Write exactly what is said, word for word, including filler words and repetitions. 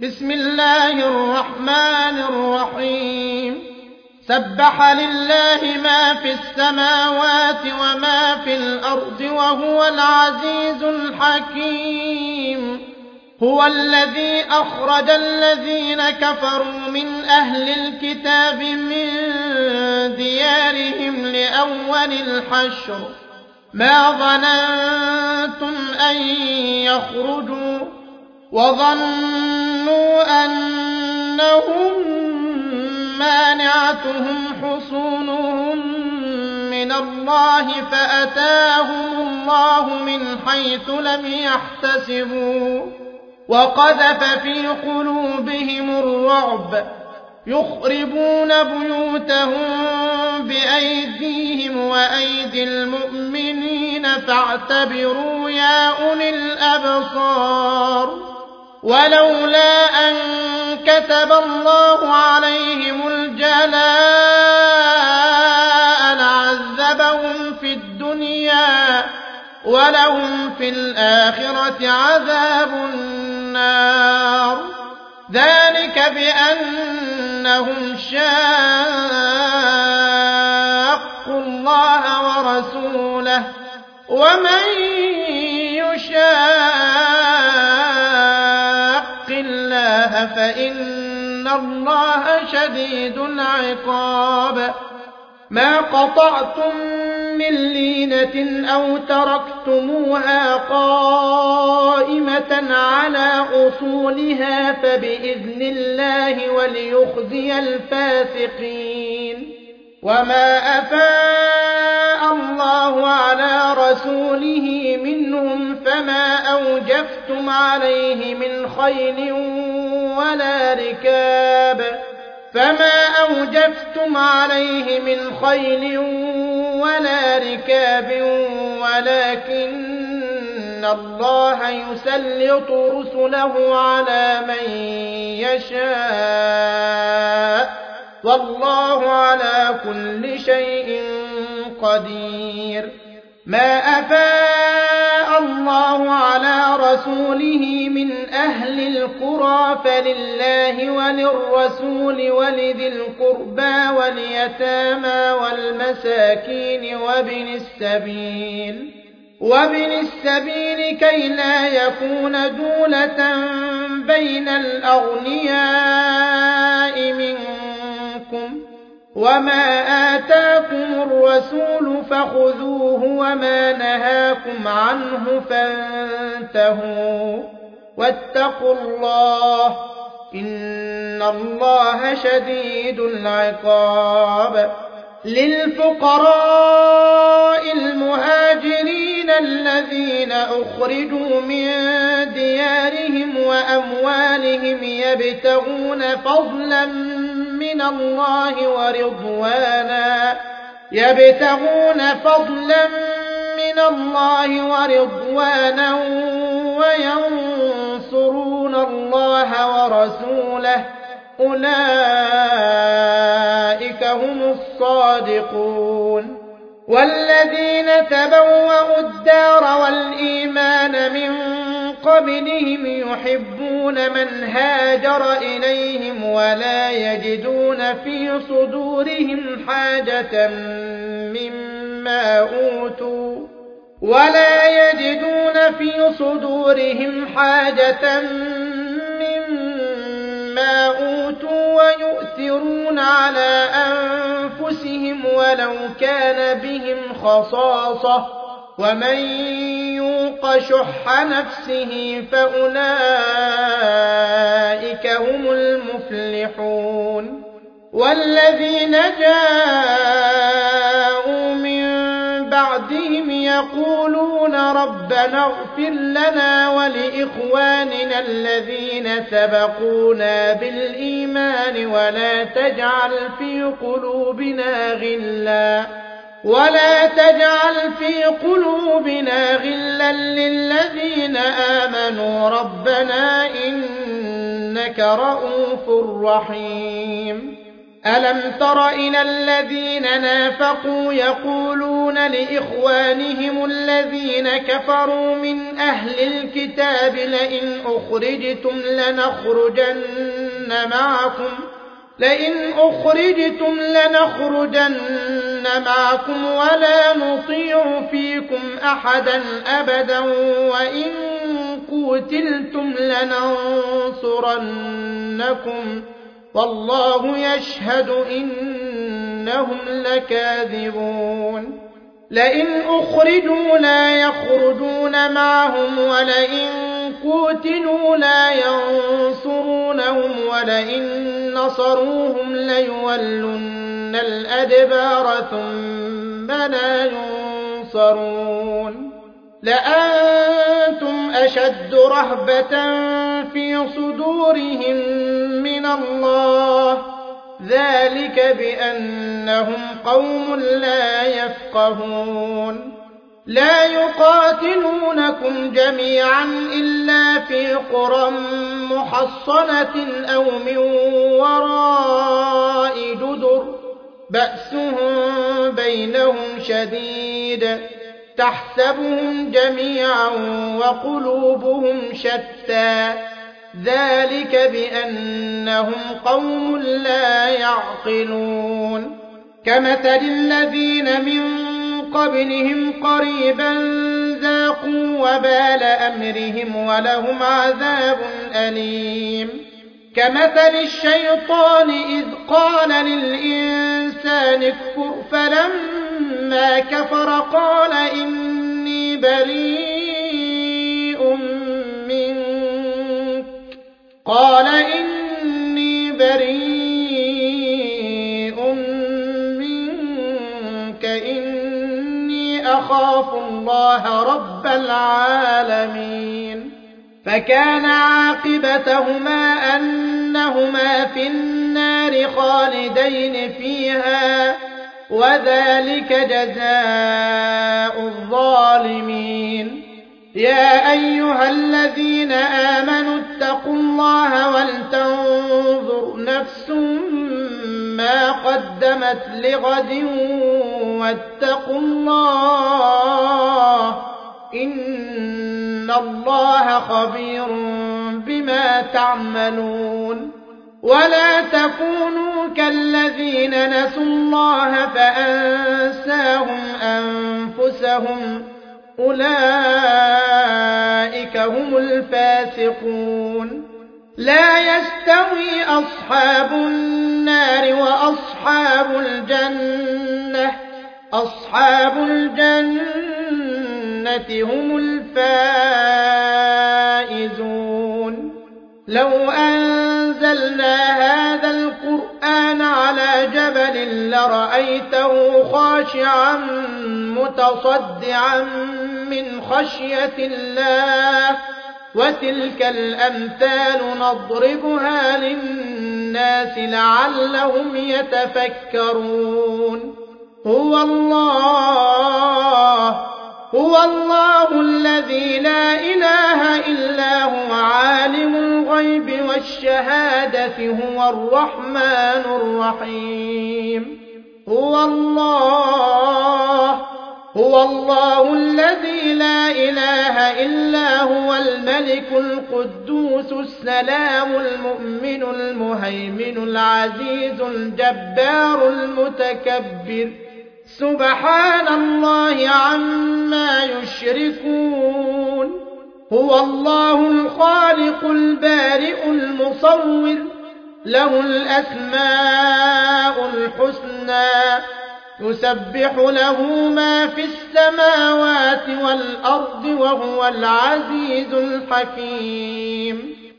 بسم الله الرحمن الرحيم سبح لله ما في السماوات وما في الأرض وهو العزيز الحكيم هو الذي أخرج الذين كفروا من أهل الكتاب من ديارهم لأول الحشر ما ظننتم أن يخرجوا وظنوا أنهم مانعتهم حصونهم من الله فأتاهم الله من حيث لم يحتسبوا وقذف في قلوبهم الرعب يخربون بيوتهم بأيديهم وأيدي المؤمنين فاعتبروا يا أولي الأبصار ولولا أن كتب الله عليهم الجلاء لعذبهم في الدنيا ولهم في الآخرة عذاب النار ذلك بأنهم شاقوا الله ورسوله ومن يشاق الله فإن الله شديد العقاب ما قطعتم من لينة أو تركتموها قائمة على أصولها فبإذن الله وليخزي الفاسقين وما أفاء الله على رسوله منهم فما أوجفتم عليه من خيل ولا ركاب فما أوجفتم عليه من خيل ولا ركاب ولكن الله يسلط رسله على من يشاء والله على كل شيء قدير ما أفاء الله على رسوله من أهل القرى فلله وللرسول ولذي القربى واليتامى والمساكين وابن السبيل وابن السبيل كي لا يكون دولة بين الأغنياء منكم وما آتاكم الرسول فخذوه وما نهاكم عنه فانتهوا واتقوا الله إن الله شديد العقاب للفقراء المهاجرين الذين أخرجوا من ديارهم وأموالهم يبتغون فضلا من الله ورضوانا يبتغون فضلا من الله ورضوانا وينصرون الله ورسوله أولئك هم الصادقون والذين تبوأوا الدار والإيمان من قبلهم يحبون من هاجر إليهم ولا يجدون في صدورهم حاجة مما أوتوا ولا يجدون في صدورهم حاجة مما أوتوا ويؤثرون على أنفسهم ولو كان بهم خصاصة ومن يوق شح نفسه فأولئك هم المفلحون والذين جاءوا من بعدهم يقولون ربنا اغفر لنا ولإخواننا الذين سبقونا بالإيمان ولا تجعل في قلوبنا غلا ولا تجعل في قلوبنا غلا للذين آمنوا ربنا إنك رءوف رحيم ألم تر إلى الذين نافقوا يقولون لإخوانهم الذين كفروا من أهل الكتاب لئن أخرجتم لنخرجن معكم لئن أخرجتم لنخرجن معكم ولا نطيع فيكم أحدا أبدا وإن قتلتم لننصرنكم والله يشهد إنهم لكاذبون لئن أخرجوا لا يخرجون معهم ولئن قتلوا لا ينصرونهم ولئن نصروهم ليولن الأدبار ثم لا ينصرون لأنتم أشد رهبة في صدورهم من الله ذلك بأنهم قوم لا يفقهون لا يقاتلونكم جميعا إلا في قرى محصنة أو من وراء جدر بأسهم بينهم شديد تحسبهم جميعا وقلوبهم شتى ذلك بأنهم قوم لا يعقلون كمثل الذين من قبلهم قريبا ذاقوا وبال أمرهم ولهم عذاب أليم كمثل الشيطان إذ قال للإنسان اكفر فلما كفر قال إني بريء منك قال إني بريء منك إني أخاف الله رب العالمين فكان عاقبتهما أنهما في النار خالدين فيها وذلك جزاء الظالمين يا أيها الذين آمنوا اتقوا الله ولتنظر نفس ما قدمت لغد واتقوا الله إن الله خبير بما تعملون ولا تكونوا كالذين نسوا الله فأنساهم أنفسهم أولئك هم الفاسقون لا يستوي أصحاب النار وأصحاب الجنة أصحاب الجنة هم الفائزون لو أنزلنا هذا القرآن على جبل لرأيته خاشعا متصدعا من خشية الله وتلك الأمثال نضربها للناس لعلهم يتفكرون هو الله هو الله الذي لا إله إلا هو عالم الغيب والشهادة هو الرحمن الرحيم هو الله هو الله الذي لا إله إلا هو الملك القدوس السلام المؤمن المهيمن العزيز الجبار المتكبر سبحان الله عما يشركون هو الله الخالق البارئ المصور له الأسماء الحسنى يسبح له ما في السماوات والأرض وهو العزيز الحكيم